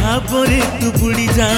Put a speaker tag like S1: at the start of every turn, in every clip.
S1: भावरे तू बुड़ी जा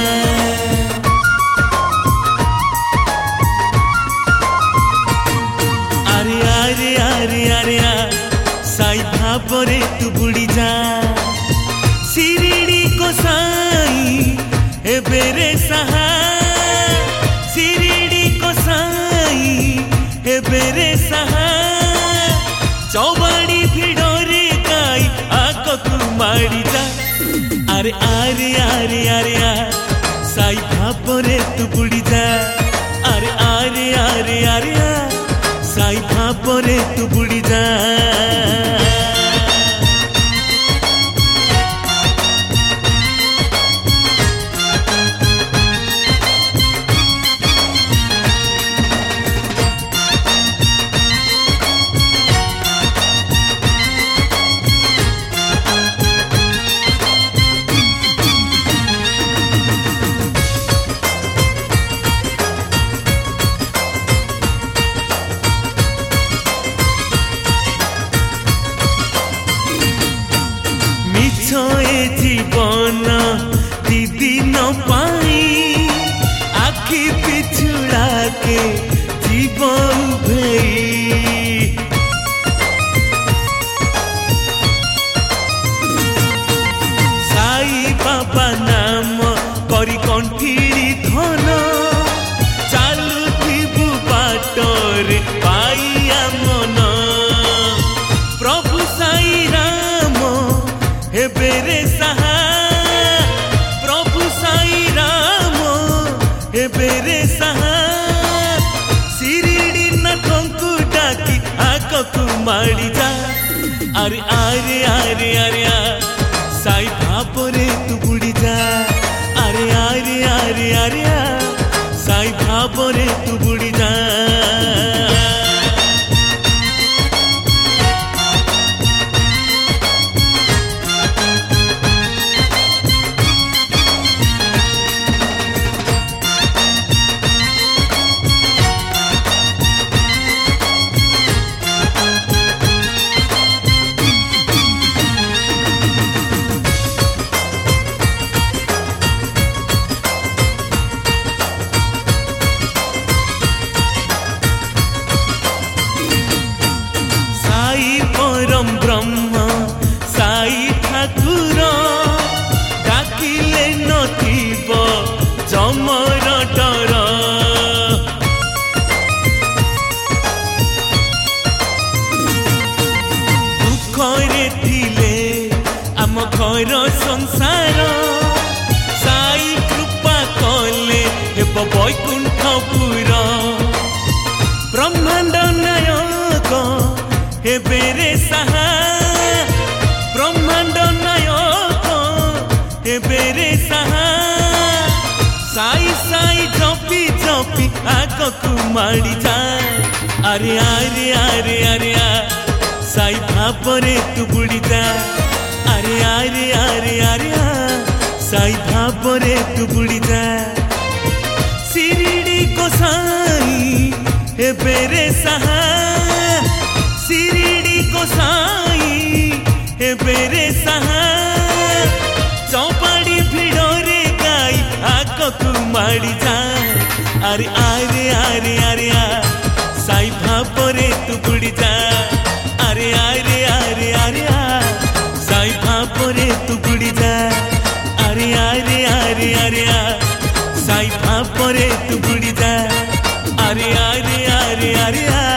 S1: अरे अरे अरे अरे साई भावरे तू बुड़ी जा सिरिड़ी को साई ए बेरे सहा सिरिड़ी को साई ए बेरे सहा चौबाड़ी भिड़ोरे गाई आको तू मारी जा अरे अरे अरे अरे साई भावरे तू बुड़ी जा अरे अरे अरे अरे साई भावरे तू बुड़ी जा जीवन दीदी न पाई आखि पिछुड़ा के जीवन भई साई बाबा नाम करी कंठीरी धन चालुथिबु बाटरे पाइया मन प्रभु साई राम हे बेरे सहा प्रभु साई राम हे बेरे सहा सिरिड़ी नाथंकु डाकी आगकु माड़ी जा अरे अरे अरे अरे साई भावरे तू बुड़ी जा अरे अरे अरे अरे साई भावरे तू बुड़ी जा परम ब्रह्म साई ठाकुर डाकिले नथिब जमर डर दुखरे थिले आम घर संसार साई कृपा कले हेब वैकुंठपुर ब्रह्मांड नायक हे बेरे सहा ब्रह्मांड नायक हे बेरे सहा साई साई जपी जपी आगकु माड़ी जा अरे अरे अरे अरे साई भावरे तू बुड़ी जा अरे अरे अरे अरे साई भावरे तू बुड़ी जा सिरिड़ी को साई हे बेरे सहा सिरिड़ी को साई हे बेरे सहा चौपाड़ी भिड़ोरे गाई आगकु माड़ी जा अरे अरे अरे अरे साई भावरे तू बुड़ी जा अरे अरे अरे अरे साई भावरे तू बुड़ी जा अरे अरे अरे अरे साई भावरे तू बुड़ी जा अरे अरे अरे अरे